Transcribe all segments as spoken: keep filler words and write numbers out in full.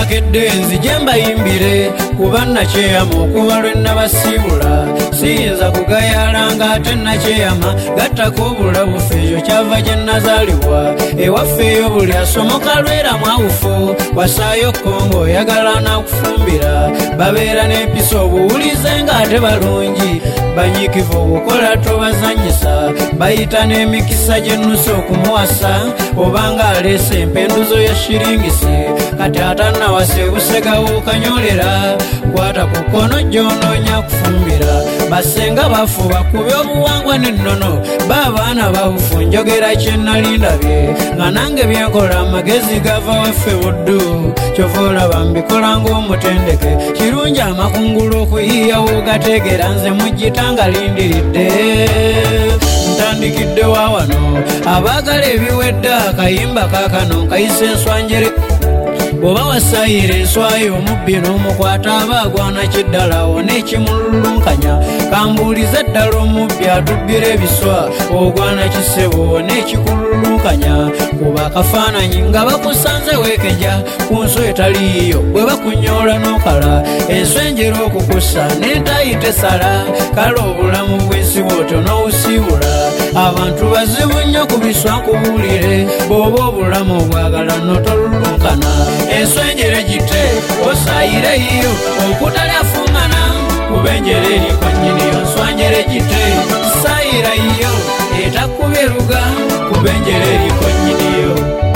nakedde nzije mbayimbire kuba nakyeyama okuva lwe nabasiibula siyinza kugayala nga ate nakyeyama gattako obulabufu ekyo kyava gye nazaalibwa ewaffe eyo buli asomoka lwera mwawufu wasaayo kongo oyagala nakufumbira babeera n'empisa obuwulize ng'ate balungi banyiikivu obukola tobazanyisa bayita n'emikisa gyennusa okumuwasa obanga aleese empenduzo ya shiringisi kati atannawase busegawo okanyolera kwata ku kkono gy'onoonya kufumbira basenga bafuba ku byobuwangwa n'ennono baabaana babufu njogera kye nali ndabye nga nange byenkola amagezi gava waffe buddu kyova olaba mbikola ng'omutendeke kirungi amakungulu okuyiyawo gateegera nze mugitanga lindiridde ntandikidde wa wano abaagala ebiwedde akayimba kaakano nkayise enswanjere bw'oba wasaayira enswayo omubbi n'omukwata aba agwana kiddala wona ekimululunkanya kambuuliza ddala omubbi atubbira ebiswa ogwana kisebo wona ekikululunkanya kuba akafaananyi nga bakusanze weekeja ku nswa etaliiyo bwe bakunyoola n'okala enswa enjera okukussa n'entayite sala kale obulamu bw'ensi bw'otyo n'obusiibula abantu bazibu nnyo ku biswa nkubuulire bw'oba obulamu obwagala n'otolulunkana enswa enjere gite osaayire yiyo okutalyafungana kuba enjere eriko nnyiniyo nswa njere gite saayira yiyo etakubye luga kuba enjere eriko nnyiniyo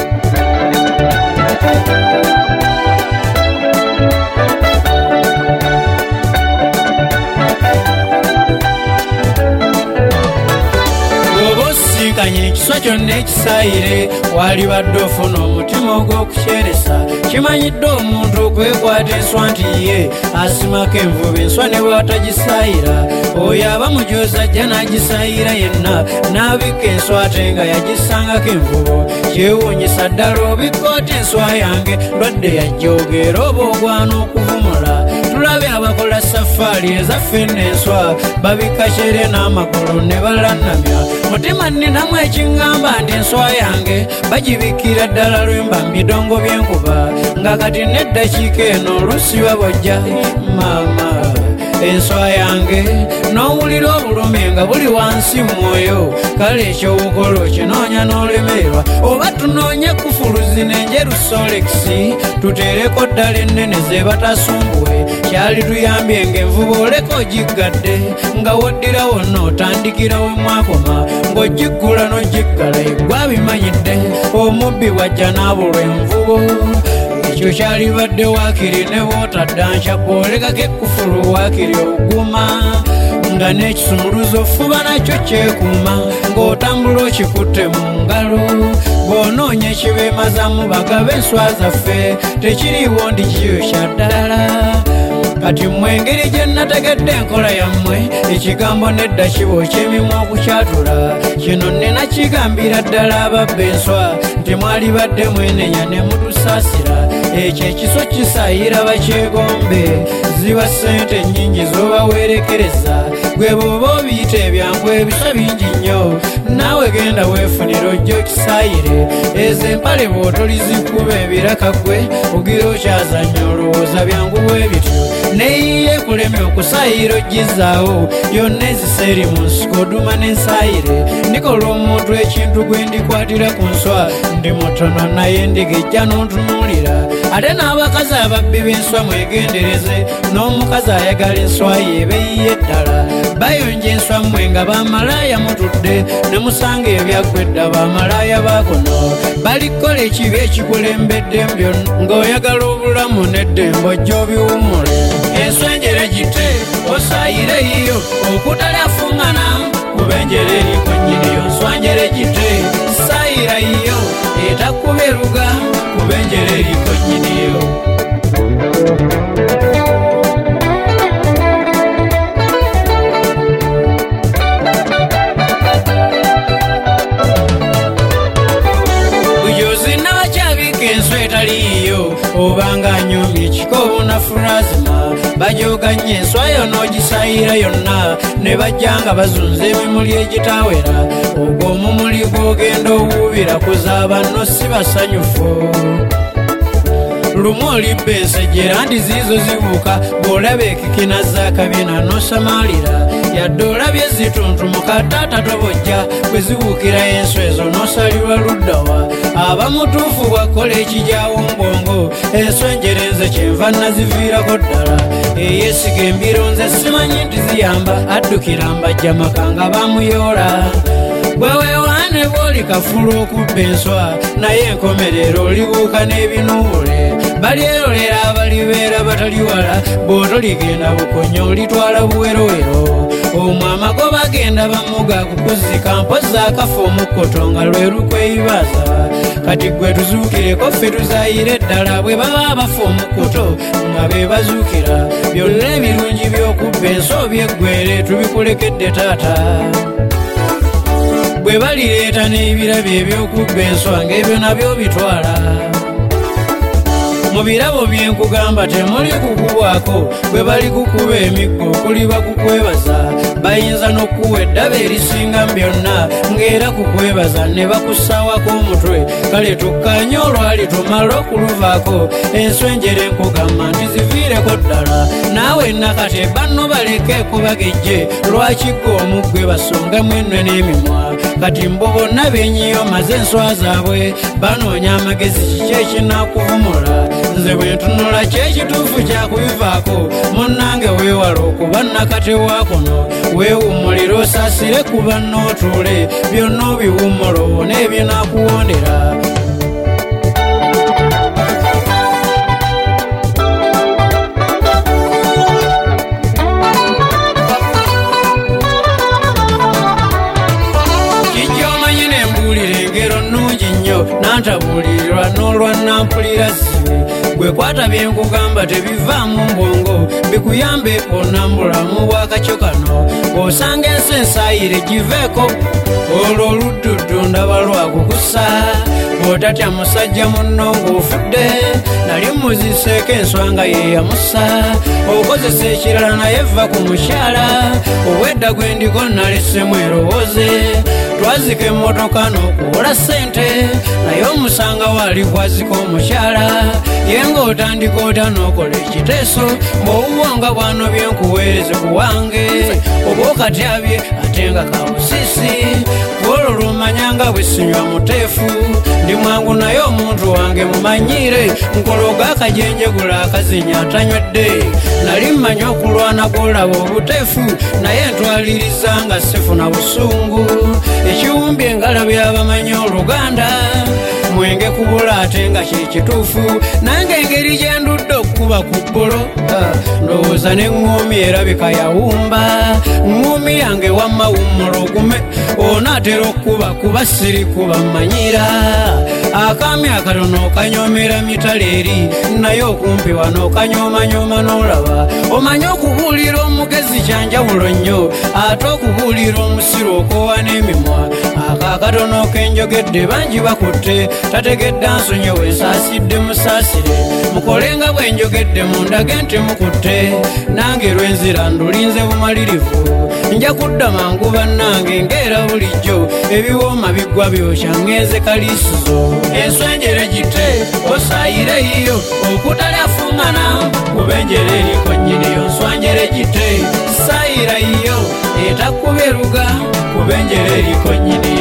kanye ekiswa kyonna ekisaayire wali badde ofuna omutima ogw'okukyeresa kimanyiddwe omuntu okwekwata enswa nti ye asimako envuba enswa ne bw'atagisaayira oyo aba mujoozi ajja n'agisaayira yenna n'abikka enswa ate nga yagisangako envubo kyewuunyisa ddala obikka oti enswa yange ndwadde yajjoogera oba ogwana okuvumula tulabe abakola safaali ezaffe n'enswa babikka kyere n'amagulu ne balannamya mutima nninamu ekiŋŋamba nti enswa yange bagibikira ddala lwemba mbidongo by'enkuba nga kati n'eddakiika eno oluusi babojja maama enswa yange n'owulira obulumi nga buli wansi mwoyo kale ekyobukola okinoonya n'olemererwa oba tunoonye kufuluzi n'enjeru solekisi tuteereko ddala ennene ze batasumbuwe kyali tuyambye ng'envuba oleka ogiggadde nga woddira wonna otandikira we mwakoma ng'ogiggula n'ogiggala eggwa bimanyidde omubbi bwajja n'abulwa envubo ekyo kyali badde waakiri ne bw'otadda nkyabba olekako ekkufulu waakiri oguma nga n'ekisumuluzo ofuba nakyo kyekuuma ng'otambula okikutte mu ngalo bw'onoonya ekibeemazamu bagaba enswa zaffe tekiriiwo ndi kiyo kyaddala kati mmwe engeri gye nategedde enkola yammwe ekigambo nedda kiba ky'emimwa okukyatula kino nina kigambira ddala ababba enswa nti mwali badde mwenenya ne mutusaasira ekyo ekiswa kisaayira bakyegombe ziba ssente nnyingi z'obaweerekereza gwe bw'oba obiyita ebyangu ebiswa bingi nnyo naawe genda weefunira ojja okisaayire ezo empale bw'otolizikuba ebiraka gwe ogira okyazanya olowooza byangu bwe bityo neyiye kulemya okusaayira ogizaawo yonna eziseeri mu nsiko oduma n'ensaayire ndikola omuntu ekintu gwe ndikwatira ku nswa ndi mutono naye ndigejja n'ontunuulira ate n'abakazi ababbi b'enswa mwegendereze n'omukazi ayagala enswa yeebeyiye ddala bayonja enswa mmwe nga bamalaaya mutudde ne musanga ebyaggwedda bamalaaya baakono balikola ekibi ekikulembedde byonna ng'oyagala obulamu n'eddembo ojja obiwumule enswa enjere gite osaayire yiyo okutalyafungana kuba enjere eriko nnyiniyo nswa njere gite saayira yiyo etakubye luga kuba enjere eriko nnyiniyo bujoozi n'abakyabika enswa etaliiyo obanga anyumya ekikobo na furazima bajooga nnyo enswa yonna ogisaayira yonna ne bajja nga bazunza emimuli egitawera ogwo omumuli gw'ogenda owuubira kuzaaba nno si basanyufu lumu olibba ensejjera nti ziizo zibuuka bw'olaba ekikina zaakabina n'osamalira yadde olabye zituntumuka kataata tobojja bwe zibuukira enso ezo n'osalirwa luddawa abamutuufu bwakola ekijaawo mbongo enswenjere nze kyenva naziviirako ddala eyeesiga embiro nze simanyi nti ziyamba addukira mbajja maka nga bamuyoola bwe weewaane bw'oli kafulu okubba enswa naye enkomerero olibuuka n'ebinuule balyerolera abalibeera batali wala bw'otoligenda bukonya olitwala buwerowero omwo amagoba agenda bamuga kukuzika mpozi akafa omukkoto nga lwe lukweyibaza kati gwe tuzuukireko ffe tuzaayire ddala bwe baba bafa omukkoto nga be bazuukira byonna ebirungi by'okubba enswa obyeggwere tubikulekedde taata bwe balireeta n'ebirabo eby'okubba enswa ng'ebyo nabyo bitwala mu birabo byenkugamba temuli kukubwako bwe bali kukuba emiggo kuli bakukwebaza bayinza n'okuwa eddaba erisinga byonna ng'era kukwebaza ne bakusaawako omutwe kale tukkanye olwali tumala okuluvaako enswenjere enkugamba nti ziviireko ddala naawe nakati banno baleke kubagejje lwakigga omuggwe basongamu ennwe n'emimwa kati mbo bonna benyiyomaze enswa zaabwe banoonya amagezi kiki ekinakuvumula nze bwe ntunula kyekituufu kyakubivaako munnange weewala okuba nakate waakuno weewummulira osaasire ku banno otuule byonna obiwummula obone ebinakuwondera nantabuulirwa n'olwannampulira ziwe gwe kwata byenkugamba tebivaamu mbongo bikuyambe onambulamu bwakakyo kano bw'osanga ensi ensaayire giveeko olwo oludduddu ndaba lwakukusa bw'otatya musajja munno ng'ofudde nali muziseeko enswa nga ye yamusa okozesa ekirala naye vva ku mukyala obwedda gwe ndiko nalesemu erowooze twazika emmotoka n'okuwola ssente naye omusanga waali kwazika omukyala ye ng'otandika ota n'okola ekiteeso mb'obuwonga bwano byenkuweereze ku wange oba okatyabye ate nga kabusiisi olwo lumanyanga bwe sinywa muteefu ndi mwangu naye omuntu wange mumanyire nkologa akajenjegula akazinya atanywedde nali mmanyi okulwana gw'olaba obuteefu naye ntwaliriza nga sifuna busungu ekiwumbye engalo byabamanyi oluganda mwenge kubula ate nga kyekituufu nange engeri gye ndudde okukuba ku bbolo ndowooza n'eŋŋoomi erabika yawumba ŋŋoomi yange wamma wummula ogume onaatera okuba kuba siri kuba mmanyira akaami akatono okanyomera mitala eri naye okumpi wano okanyomanyooma n'olaba omanyi okubuulira omugezi kyanjawulo nnyo ate okubuulira omusiru okoowa n'emimwa aka akatono kenjogedde bangi bakutte tategedde nsonye wensaasidde musaasire mukolenga bwe njogedde mundage nti mukutte nange lwenzira ndulinze bumalirivu nja kudda mangu bannange ng'era bulijjo ebiwooma biggwa byokya ŋŋenze kaliisizo enswenjere gitte osaayire yiyo okutalyafuŋŋana kuba enjere eriko nnyini yo nswanjere gitte saayira yiyo etakkuba eruga kuba enjere eriko nnyini